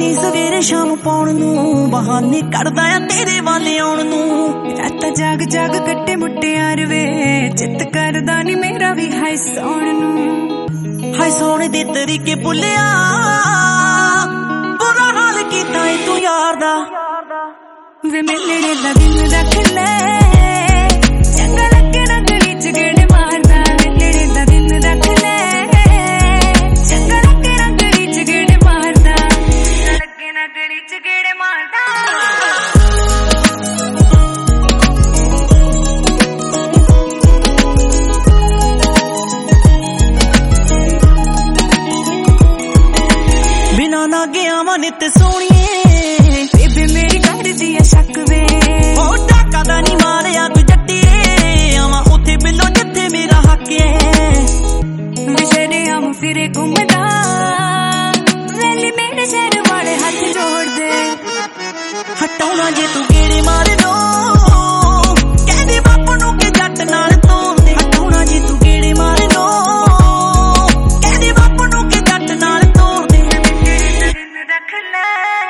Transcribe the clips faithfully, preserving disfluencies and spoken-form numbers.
ਨੀ ਸਵੇਰੇ ਸ਼ਾਮ ਪਾਉਣ ਨੂੰ ਬਹਾਨੇ ਕਰਦਾ ਆ ਤੇਰੇ ਵੱਲ ਆਉਣ ਨੂੰ। ਰਾਤਾਂ ਜਾਗ ਜਾਗ ਕੱਟੇ ਮੁਟਿਆਰ ਵੇ ਚਿੱਤ ਕਰਦਾ ਨੀ ਮੇਰਾ ਵੀ ਹਾਏ ਸੌਣ ਨੂੰ। ਹਾਏ ਸੋਹਣੇ ਦੇ ਤਰੀਕੇ ਭੁੱਲਿਆ ਬੁਰਾ ਹਾਲ ਕੀਤਾ ਏ ਤੂੰ ਯਾਰ ਦਾ। ਵੇ ਮੇਰੇ ਦਾ ਦਿਲ ਰੱਖ ਲੈ ਚੰਗਾ ਲੱਗੇ ਨਾ ਗਲੀ ਚ ਗੇੜੇ ਮਾਰਦਾ। ਮੇਰੇ ਦਾ ਦਿਲ ਰੱਖ ਲੈ ਚੰਗਾ ਲੱਗੇ ਨਾ ਗਲੀ ਚ ਗੇੜੇ ਮਾਰਦਾ। ਲੱਗੇ ਨਾ ਗਲੀ ਚ ਗੇੜੇ ਮਾਰਦਾ। ਬਿਨਾ ਨਾ ਗਿਆ ਵਾ ਨਿੱਤ ਸੋਹਣੀਏ ਬੇਬੇ ਮੇਰੀ ਕਰਦੀ ਆ ਸ਼ੱਕ ਵੇ। ਉਹ ਟਾਕਾ ਦਾ ਨੀ ਮਾਰਿਆ ਕੋਈ ਜੱਟੀਏ ਆਵਾਂ ਉੱਥੇ ਬਿੱਲੋ ਜਿੱਥੇ ਮੇਰਾ ਹੱਕ ਏ। ਵਿਸ਼ੇਰੇ ਆਮ ਫਿਰੇ ਘੁੰਮਦਾ ਵੈਲੀ ਮੇਰੇ ਸ਼ਹਿਰ ਵਾਲੇ ਹੱਥ ਜੋੜਦੇ। ਹਟਾਉਣਾ ਜੇ ਤੂੰ ਗੇੜੇ ਮਾਰ ਲੋ ਕਹਿੰਦੇ ਬਾਪੂ ਨੂੰ ਕਿ ਜੱਟ ਨਾਲ ਤੋਰਦੇ। ਹਟਾਉਣਾ ਜੇ ਤੂੰ ਗੇੜੇ ਮਾਰ ਲੋ ਕਹਿੰਦੇ ਬਾਪੂ ਨੂੰ ਕਿ ਜੱਟ ਨਾਲ ਤੋਰਦੇ। ਰੱਖ ਲੈ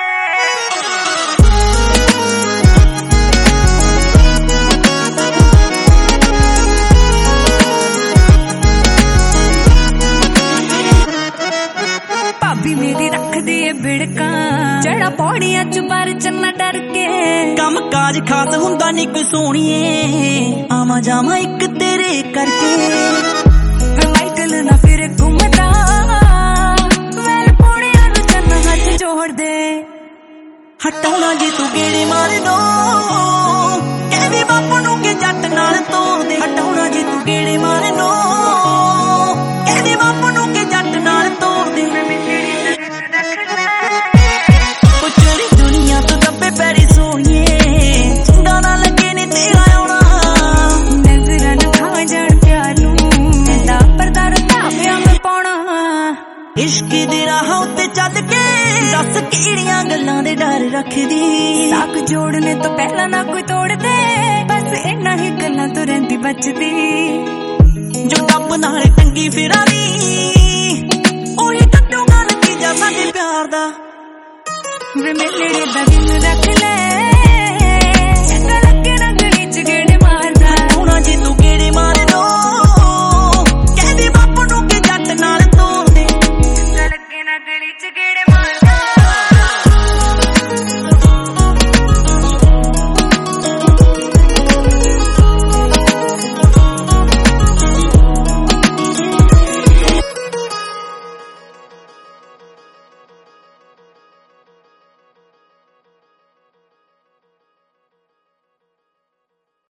ਭਾਬੀ ਮੇਰੀ ਰੱਖਦੀ ਏ ਬਿੜਕਾਂ ਚੜਾ ਪੌੜੀਆਂ ਚ ਪਰ ਚੰਨਾ ਡਰ ਕੇ। ਕੰਮ ਕਾਜ ਖਾਸ ਹੁੰਦਾ ਨੀ ਕੋਈ ਸੋਹਣੀਏ ਆਵਾਂ ਜਾਵਾਂ ਇੱਕ ਤੇਰੇ ਕਰਕੇ। ਵੇ ਮਾਈਕਲ ਨਾ ਫਿਰੇ ਘੁੰਮਦਾ ਵੈਲ ਪੌੜੀਆਂ ਨੂੰ ਚੰਨਾ ਹੱਥ ਜੋੜਦੇ। ਹਟਾਉਣਾ ਜੇ ਤੂੰ ਗੇੜੇ ਮਾਰ ਦੋ ਕਹਿੰਦੇ ਬਾਪੂ ਨੂੰ ਕਿ ਜੱਟ ਨਾਲ ਤੋਰਦੇ। ਹਟਾਉਣਾ ਜੇ ਤੂੰ ਗੇੜੇ ਮਾਰ ਦੋ ਕਹਿੰਦੇ ਬਾਪੂ ਨੂੰ ਕਿ ਜੱਟ ਨਾਲ ਤੋਰਦੇ। ਉਹ ਜਿਹੜੀ ਦੁਨੀਆ ਤੋਂ ਦੱਬੇ ਪੈਰੀ ਸੋਹਣੀਏ ਚੰਗਾ ਨਾ ਲੱਗੇ ਨੀ ਤੇਰਾ ਆਉਣਾ। ਨਜ਼ਰਾਂ ਨਾ ਖਾ ਜਾਣ ਪਿਆਰ ਨੂੰ ਕਹਿੰਦਾ ਪਰਦਾ ਰਤਾ ਪਿਆ ਮੈਂ ਪਾਉਣਾ। ਇਸ਼ਕ ਦੇ ਰਾਹ ਉੱਤੇ ਚੱਲ ਕੇ ਦੱਸ ਕਿਹੜੀਆਂ ਗੱਲਾਂ ਦੇ ਡਰ ਰੱਖਦੀ। ਸਾਕ ਜੋੜਨੇ ਤੋਂ ਪਹਿਲਾਂ ਨਾ ਕੋਈ ਤੋੜਦੇ ਬਸ ਇੰਨਾ ਹੀ ਗੱਲਾਂ ਤੋਂ ਰਹਿੰਦੀ ਬਚਦੀ। ਜੋ ਟੱਪ ਨਾਲ ਟੰਗੀ ਫਿਰਾਂਦੀ ਉਹੀ ਕੱਟੂਗਾ ਨਤੀਜਾ ਸਾਡੇ ਪਿਆਰ ਦਾ। ਵੇ ਮੇਰੇ ਦਾ ਦਿਲ ਰੱਖ ਲੈ